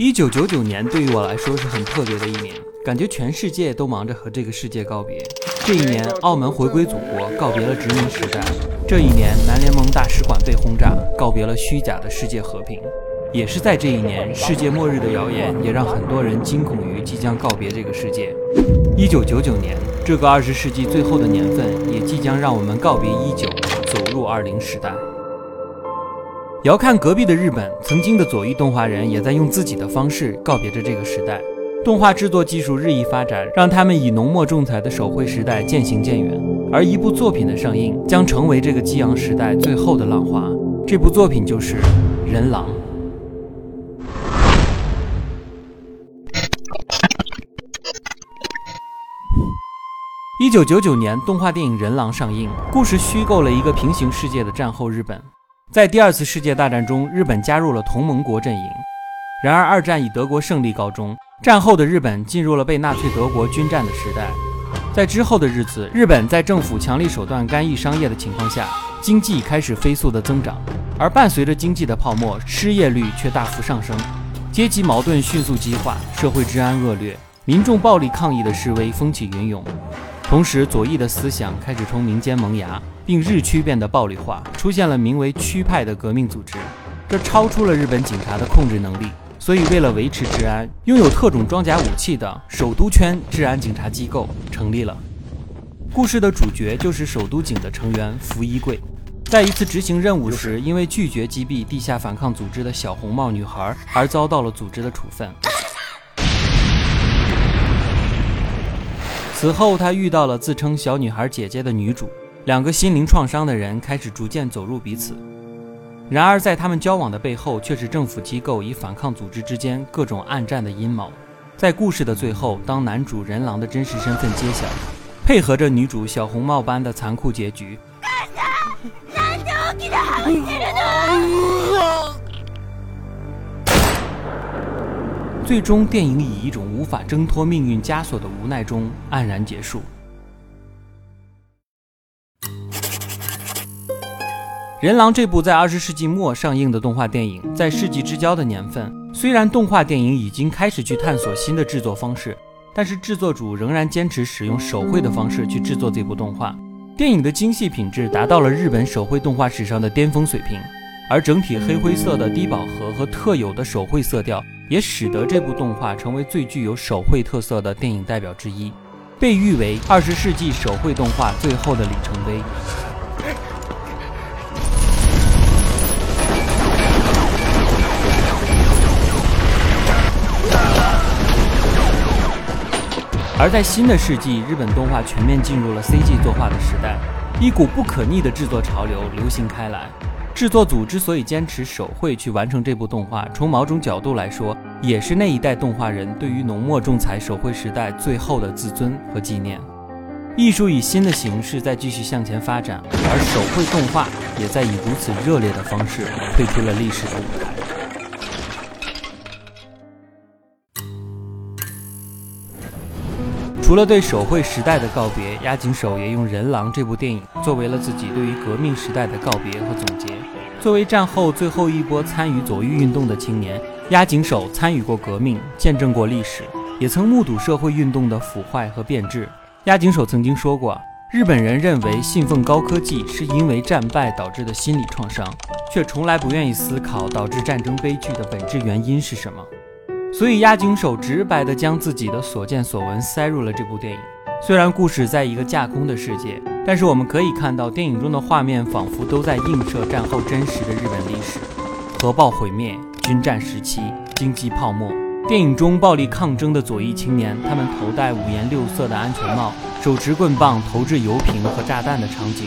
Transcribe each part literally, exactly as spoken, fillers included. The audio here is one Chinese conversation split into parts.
一九九九年对于我来说是很特别的一年，感觉全世界都忙着和这个世界告别。这一年，澳门回归祖国，告别了殖民时代。这一年，南联盟大使馆被轰炸，告别了虚假的世界和平。也是在这一年，世界末日的谣言也让很多人惊恐于即将告别这个世界。一九九九年，这个二十世纪最后的年份，也即将让我们告别一九，走入二零时代。遥看隔壁的日本，曾经的左翼动画人也在用自己的方式告别着这个时代。动画制作技术日益发展，让他们以浓墨重彩的手绘时代渐行渐远，而一部作品的上映将成为这个激昂时代最后的浪花。这部作品就是《人狼》。一九九九年，动画电影《人狼》上映，故事虚构了一个平行世界的战后日本。在第二次世界大战中，日本加入了同盟国阵营。然而，二战以德国胜利告终，战后的日本进入了被纳粹德国军占的时代。在之后的日子，日本在政府强力手段干预商业的情况下，经济开始飞速的增长，而伴随着经济的泡沫，失业率却大幅上升，阶级矛盾迅速激化，社会治安恶劣，民众暴力抗议的示威风起云涌。同时，左翼的思想开始从民间萌芽，并日趋变得暴力化，出现了名为区派的革命组织，这超出了日本警察的控制能力。所以，为了维持治安，拥有特种装甲武器的首都圈治安警察机构成立了。故事的主角就是首都警的成员福一贵，在一次执行任务时，因为拒绝击毙地下反抗组织的小红帽女孩而遭到了组织的处分。此后，他遇到了自称小女孩姐姐的女主，两个心灵创伤的人开始逐渐走入彼此。然而，在他们交往的背后，却是政府机构与反抗组织之间各种暗战的阴谋。在故事的最后，当男主人狼的真实身份揭晓，配合着女主小红帽般的残酷结局，最终电影以一种无法挣脱命运枷锁的无奈中黯然结束。人狼这部在二十世纪末上映的动画电影，在世纪之交的年份，虽然动画电影已经开始去探索新的制作方式，但是制作组仍然坚持使用手绘的方式去制作这部动画。电影的精细品质达到了日本手绘动画史上的巅峰水平，而整体黑灰色的低饱和和特有的手绘色调，也使得这部动画成为最具有手绘特色的电影代表之一，被誉为二十世纪手绘动画最后的里程碑。而在新的世纪，日本动画全面进入了 C G 作画的时代，一股不可逆的制作潮流流行开来。制作组之所以坚持手绘去完成这部动画，从某种角度来说，也是那一代动画人对于浓墨重彩手绘时代最后的自尊和纪念。艺术以新的形式在继续向前发展，而手绘动画也在以如此热烈的方式退出了历史的舞台。除了对手绘时代的告别，押井守也用《人狼》这部电影作为了自己对于革命时代的告别和总结。作为战后最后一波参与左翼运动的青年，押井守参与过革命，见证过历史，也曾目睹社会运动的腐坏和变质。押井守曾经说过，日本人认为信奉高科技是因为战败导致的心理创伤，却从来不愿意思考导致战争悲剧的本质原因是什么。所以押井守直白地将自己的所见所闻塞入了这部电影。虽然故事在一个架空的世界，但是我们可以看到电影中的画面仿佛都在映射战后真实的日本历史，核爆毁灭、军战时期、经济泡沫。电影中暴力抗争的左翼青年，他们头戴五颜六色的安全帽，手持棍棒投掷油瓶和炸弹的场景，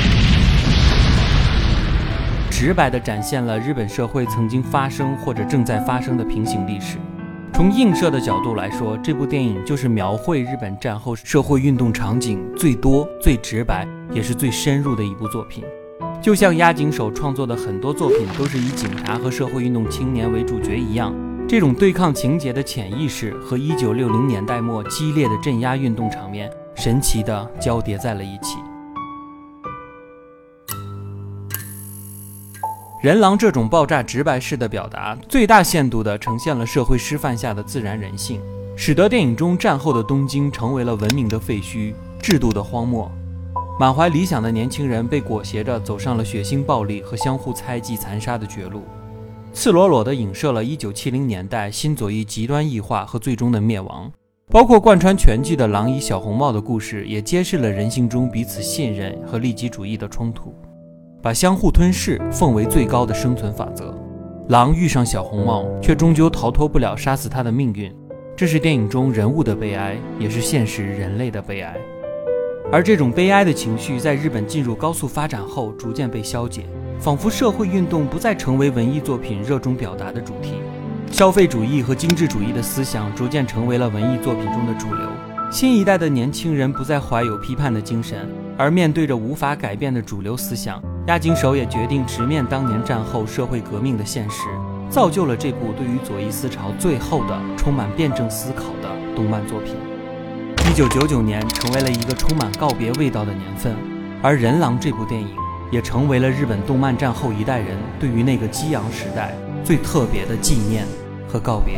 直白地展现了日本社会曾经发生或者正在发生的平行历史。从映射的角度来说，这部电影就是描绘日本战后社会运动场景最多、最直白，也是最深入的一部作品。就像押井守创作的很多作品都是以警察和社会运动青年为主角一样，这种对抗情节的潜意识和一九六零年代末激烈的镇压运动场面神奇地交叠在了一起。 人狼这种爆炸直白式的表达，最大限度地呈现了社会师范下的自然人性，使得电影中战后的东京成为了文明的废墟，制度的荒漠。满怀理想的年轻人被裹挟着走上了血腥暴力和相互猜忌残杀的绝路，赤裸裸地影射了一九七零年代新左翼极端异化和最终的灭亡。包括贯穿全剧的狼与小红帽的故事，也揭示了人性中彼此信任和利己主义的冲突，把相互吞噬奉为最高的生存法则。狼遇上小红帽，却终究逃脱不了杀死他的命运，这是电影中人物的悲哀，也是现实人类的悲哀。而这种悲哀的情绪在日本进入高速发展后逐渐被消解，仿佛社会运动不再成为文艺作品热衷表达的主题，消费主义和精致主义的思想逐渐成为了文艺作品中的主流。新一代的年轻人不再怀有批判的精神，而面对着无法改变的主流思想，押井守也决定直面当年战后社会革命的现实，造就了这部对于左翼思潮最后的充满辩证思考的动漫作品。一九九九年成为了一个充满告别味道的年份，而《人狼》这部电影也成为了日本动漫战后一代人对于那个激昂时代最特别的纪念和告别。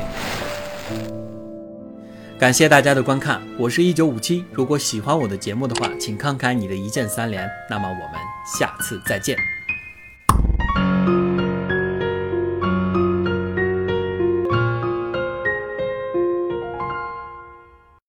感谢大家的观看，我是一九五七。如果喜欢我的节目的话，请慷慨你的一键三连。那么我们下次再见。